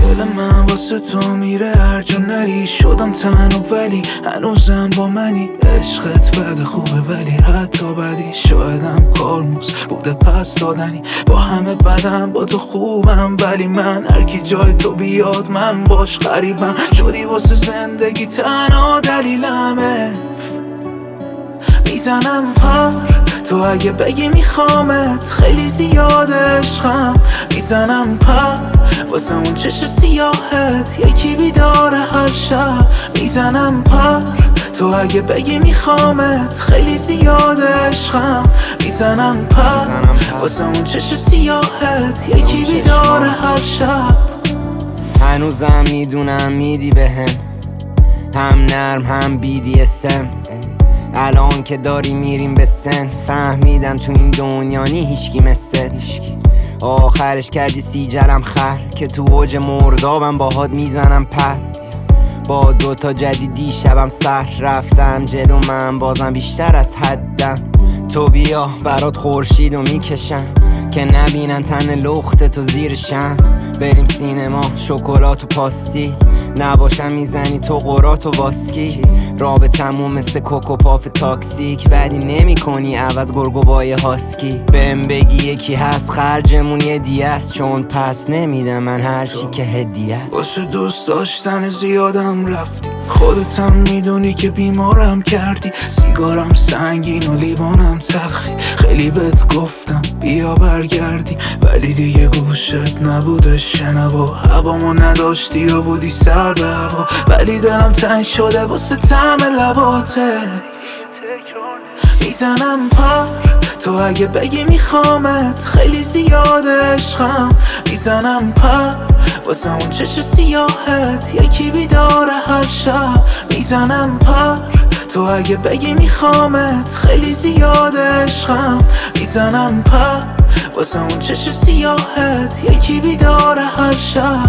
دل من واسه تو میره هر جا نری. شدم تنها ولی هنوزم با منی. عشقت بده خوبه ولی حتی بدی. شایدم کارموز بوده پس دادنی. با همه بدم با تو خوبم ولی من هر کی جای تو بیاد من باش غریبم. شدی واسه زندگی تنها دلیلمه. میزنم پر تو اگه بگی میخوامت خیلی زیاد عشقم. میزنم پر واسه اون چش سیاهت یکی بیداره هر شب. میزنم پر تو اگه بگی میخوامت خیلی زیاد عشقم. میزنم پر واسه اون چش سیاهت یکی بیداره هر شب. هنوزم میدونم میدی بهم، هم نرم هم BDSM. الان که داری میریم به سن فهمیدم تو این دنیا نی هیچکی مثلت. آخرش کردی سیجرم خر که تو اوج مردابم باهات میزنم پر. با دوتا جدیدی شبم سر رفتم جلو من بازم بیشتر از حدم. تو بیا برات خورشیدو میکشم که نبینن تن لخت تو زیرشم. بریم سینما شکلات و پاستیل نباشم میزنی تو قرات و واسکی. رابطمون مثل کوکو پاف تاکسیک ولی نمی کنی عوض گرگوبای هاسکی. بهم بگی یکی هست خرجمون یه دیه است چون پس نمیدم من هرچی که هدیه است. واسه دوست داشتن زیادم رفتی. خودتم میدونی که بیمارم کردی. سیگارم سنگین و لیوانم تلخی. خیلی بهت گفتم بیا برگردی ولی دیگه گوشت نبوده شنوا. هوامو نداشتی یا بودی سر به هوا. ولی دلم تنگ شده واسه طعم لباته. میزنم پر تو اگه بگی میخوامت خیلی زیاد عشقم. میزنم پر واسه اون چش سیاهت یکی بیداره هر شب. میزنم پر تو اگه بگی میخوامت خیلی زیاد عشقم. میزنم پر واسه اون چش سیاهت یکی بیداره هر شب.